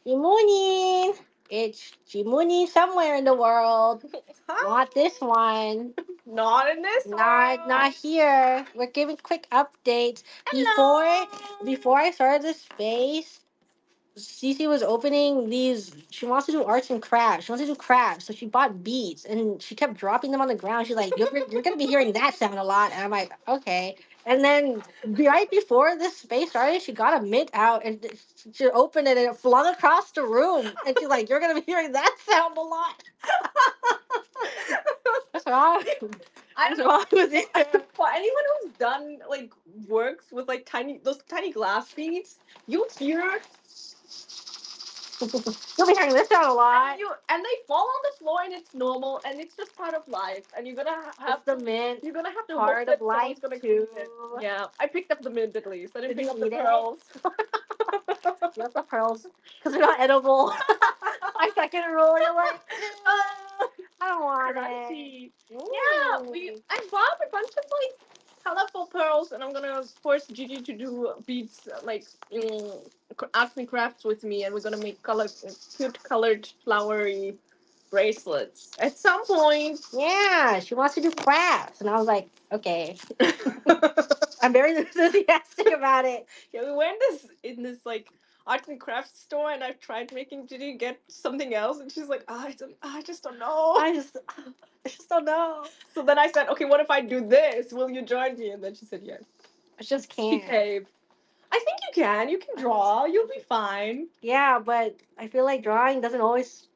Jimuni. It's Jimuni somewhere in the world. Huh? Not this one. Not in this Not here. We're giving quick updates. Before I started this space, Cece was opening these. She wants to do arts and crafts. She wants to do crafts, so she bought beads and she kept dropping them on the ground. She's like, "You're gonna be hearing that sound a lot." And I'm like, "Okay." And then right before this space started, she got a mint out and she opened it and it flung across the room. And she's like, "You're gonna be hearing that sound a lot." What's wrong? I What's don't wrong with you? For anyone who's done like works with like those tiny glass beads, you hear You'll be hearing this sound a lot. and they fall on the floor and it's normal and it's just part of life and you're gonna have It's the mint. you're gonna have to hope Part that of life someone's gonna too. clean it. Yeah, I picked up the mint at least. I didn't Did pick you up the eat it? pearls. You left the pearls because they're not edible. My second rule, you're like, I don't want Crunchy. it. Yeah, Ooh. I bought a bunch of like colorful pearls, and I'm gonna force Gigi to do beads like arts and crafts with me, and we're gonna make cute colored flowery bracelets at some point. Yeah, she wants to do crafts, and I was like, okay. I'm very enthusiastic about it. Yeah, we went in this like art and crafts store, and I've tried making Gigi get something else, and she's like, I just don't know. I just don't know. So then I said, okay, what if I do this? Will you join me? And then she said yes. I just She can't. caved. I think you can. You can draw. You'll be fine. Yeah, but I feel like drawing doesn't always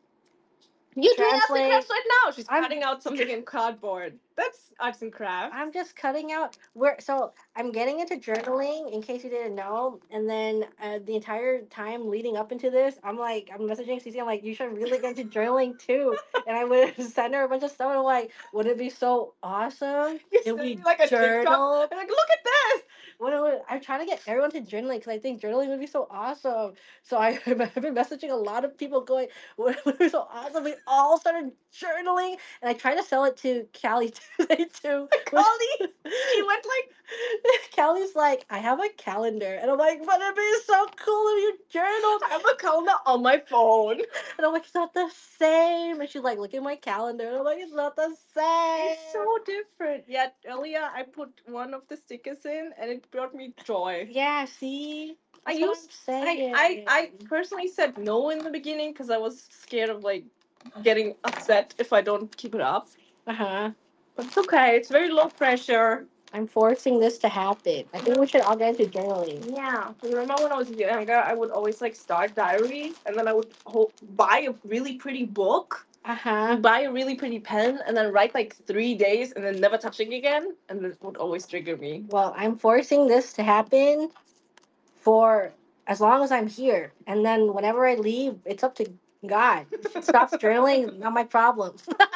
You do arts and translate. crafts right now. She's I'm cutting out something in cardboard. That's arts and crafts. I'm just cutting out where so I'm getting into journaling in case you didn't know, and then the entire time leading up into this, I'm messaging Cece. I'm like, you should really get into journaling too, and I would send her a bunch of stuff. And I'm like, would it be so awesome You if send we me like a TikTok. journal? I'm like, look at this. I'm trying to get everyone to journaling because I think journaling would be so awesome. So I've been messaging a lot of people going, would be so awesome. We all started journaling, and I tried to sell it to Callie today too. Callie, she went like, Callie's like, I have a calendar, and I'm like, but it'd be so cool if you journaled. I have a calendar on my phone. And I'm like, it's not the same. And she's like, look at my calendar. And I'm like, it's not the same. It's so different. Yet earlier I put one of the stickers in and it brought me joy. Yeah, see? I That's what used I'm saying. I personally said no in the beginning because I was scared of like getting upset if I don't keep it up. Uh-huh. But it's okay. It's very low pressure. I'm forcing this to happen. I think we should all get into journaling. Yeah. Remember when I was younger, I would always like start diaries and then I would buy a really pretty book, Uh-huh. buy a really pretty pen, and then write like 3 days and then never touching again. And this would always trigger me. Well, I'm forcing this to happen for as long as I'm here. And then whenever I leave, it's up to God. If it stops journaling, not my problem.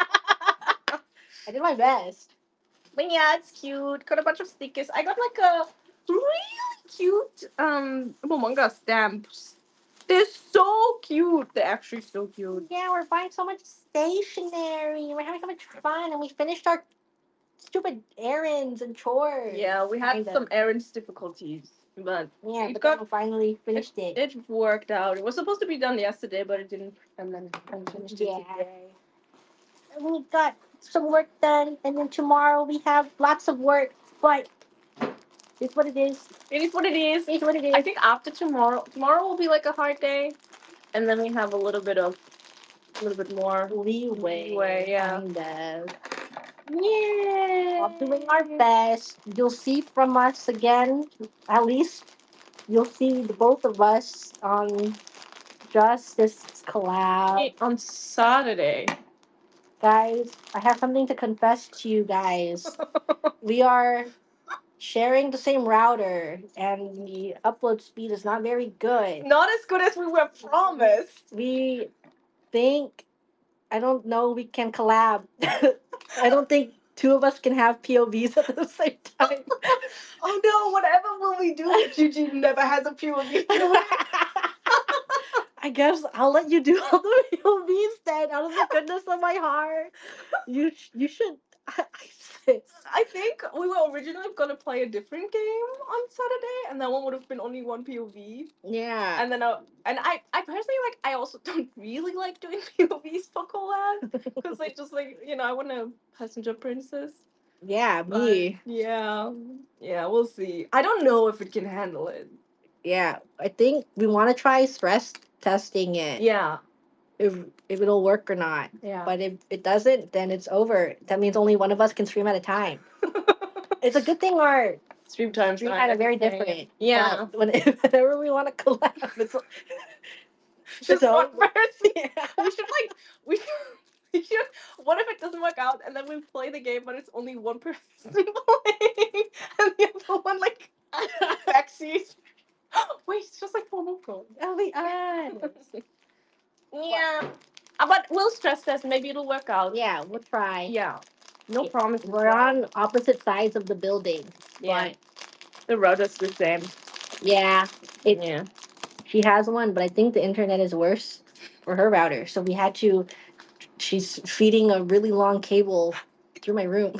I did my best. But yeah, it's cute. Got a bunch of stickers. I got like a really cute manga stamps. They're so cute. They're actually so cute. Yeah, we're buying so much stationery. We're having so much fun, and we finished our stupid errands and chores. Yeah, we had Kinda. some errands difficulties, but Yeah, it but got then we finally finished it. it worked out. It was supposed to be done yesterday, but it didn't, and then I finished it Yeah. today. And we got some work done, and then tomorrow we have lots of work. But it's what it is. It is what it is. It's what it is. I think after tomorrow will be like a hard day, and then we have a little bit more Leeway. yeah. Kind of. Yeah. While doing our best. You'll see from us again. At least you'll see the both of us on Justice collab. On Saturday. Guys, I have something to confess to you guys. We are sharing the same router, and the upload speed is not very good. Not as good as we were promised. We think, I don't know, we can collab. I don't think two of us can have POVs at the same time. Oh no, whatever will we do? Gigi never has a POV. I guess I'll let you do all the POVs then, out of the goodness of my heart. You should. I think we were originally gonna play a different game on Saturday, and that one would have been only one POV. Yeah. And then I personally like. I also don't really like doing POVs for collab because I just like I want a passenger princess. Yeah, But me. yeah, we'll see. I don't know if it can handle it. Yeah, I think we want to try stress testing it. Yeah, If it'll work or not. yeah. But if it doesn't, then it's over. That means only one of us can stream at a time. It's a good thing our Stream times stream time are very different. Yeah. But whenever we want to collab, it's Just one over. person. Yeah. We should like we should, we should. What if it doesn't work out and then we play the game, but it's only one person playing and the other one like backseat? Wait, it's just like Pomoko. That'll be us. Yeah. But we'll stress test. Maybe it'll work out. Yeah, we'll try. Yeah. No promises. We're on opposite sides of the building. Yeah. But The router's the same. yeah, Yeah. she has one, but I think the internet is worse for her router. So we had to. She's feeding a really long cable through my room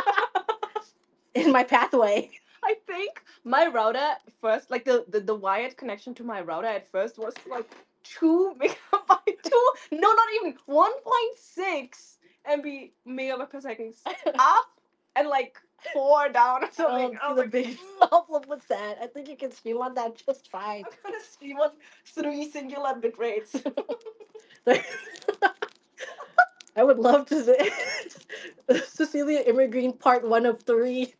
in my pathway. I think my router first, like the wired connection to my router at first was like 2 megabyte, no, not even 1.6 megabyte per second up and like 4 down or something. I don't see the big problem with that. I think you can stream on that just fine. I'm gonna stream on 3 singular bit rates. I would love to say Cecilia Immergreen Part 1 of 3.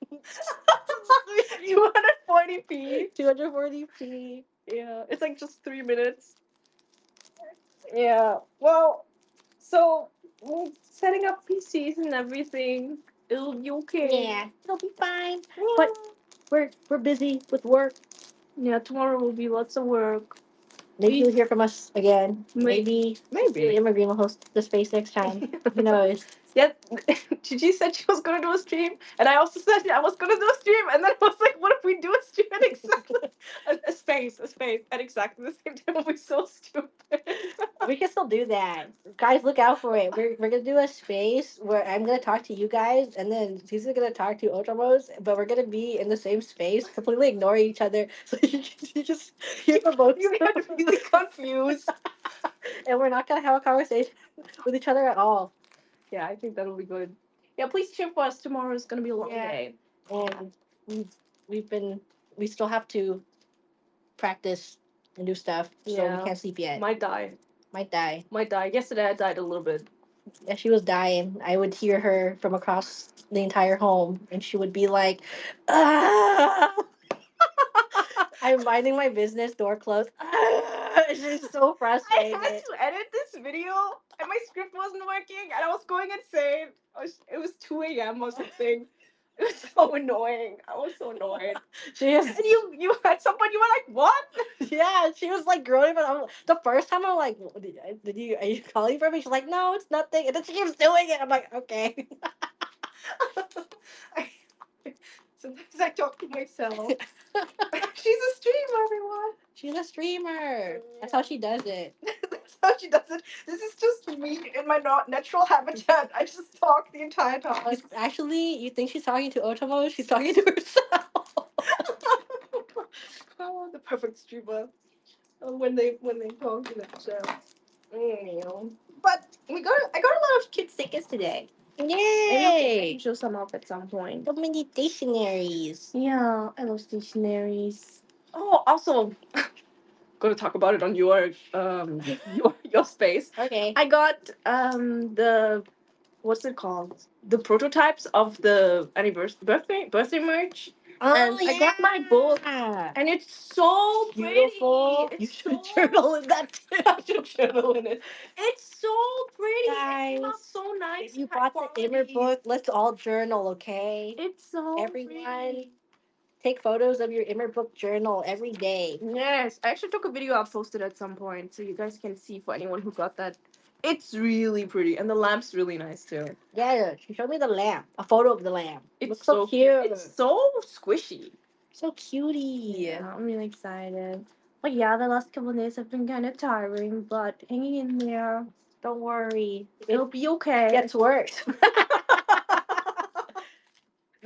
240p. 240p. Yeah, it's like just 3 minutes. Yeah. Well, so setting up PCs and everything, it'll be okay. Yeah, it'll be fine. Yeah. But we're busy with work. Yeah, tomorrow will be lots of work. Maybe you'll hear from us again. Maybe. Maybe Immergreen will host the space next time. Who knows? Yeah, Gigi said she was gonna do a stream, and I also said I was gonna do a stream, and then I was like, what if we do a stream at exactly a space at exactly the same time? We'll be so stupid. We can still do that. Guys, look out for it. We're gonna do a space where I'm gonna talk to you guys, and then he's gonna talk to Otramos, but we're gonna be in the same space, completely ignoring each other. So you just hear from both. You get really confused. And we're not gonna have a conversation with each other at all. Yeah, I think that'll be good. Yeah, please cheer for us. Tomorrow is gonna be a long Yeah. day. And we still have to practice and do stuff, so Yeah. we can't sleep yet. Might die. Might die. Yesterday I died a little bit. Yeah, she was dying. I would hear her from across the entire home, and she would be like, "Ah!" I'm minding my business, door closed. Ah! She's so I frustrated. had to edit this video, and my script wasn't working, and I was going insane. It was 2 a.m. or something. It was so annoying. I was so annoyed. She is, And you at some point you were like, what? yeah, she was like groaning, but the first time I'm like, are you calling for me? She's like, no, it's nothing. And then she keeps doing it. I'm like, okay. Sometimes I talk to myself. She's a streamer, everyone. She's a streamer. That's how she does it. That's how she does it. This is just me in my natural habitat. I just talk the entire time. Like, actually, you think she's talking to Otomo? She's talking to herself. Oh, the perfect streamer. When they talk to themselves. But I got a lot of cute stickers today. Maybe I Yay! can show some off at some point. So many stationaries. Yeah, I love stationaries. Oh, also, gonna talk about it on your your space. Okay. I got the what's it called? The prototypes of the birthday merch. And I got my book, and it's so Beautiful. pretty. You It's should so journal in that too. I should journal in it. It's so pretty. It came out Guys, so nice. If you high bought the Immer quality. book, let's all journal, okay? It's so Everyone, pretty. take photos of your Immer book journal every day. Yes, I actually took a video. I'll post it at some point so you guys can see for anyone who got that. It's really pretty, and the lamp's really nice too. Yeah, she showed me the lamp, a photo of the lamp. It's Looks so cute. It's so squishy. So cutie. Yeah, I'm really excited. But yeah, the last couple of days have been kind of tiring, but hanging in there. Don't worry. It'll be okay. It gets worse.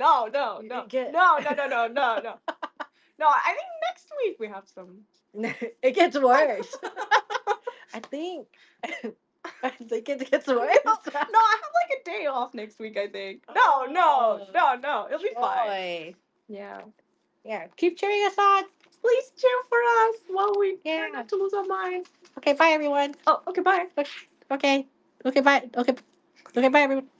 No. Get- No. No, I think next week we have some. It gets worse. I think. I think it gets worse. No, I have like a day off next week, I think. No. It'll be fine. Joy. Yeah. Yeah, keep cheering us on. Please cheer for us while we try Yeah. not to lose our minds. Okay, bye everyone. Oh, okay, bye. Okay. Okay, bye. Okay, bye everyone.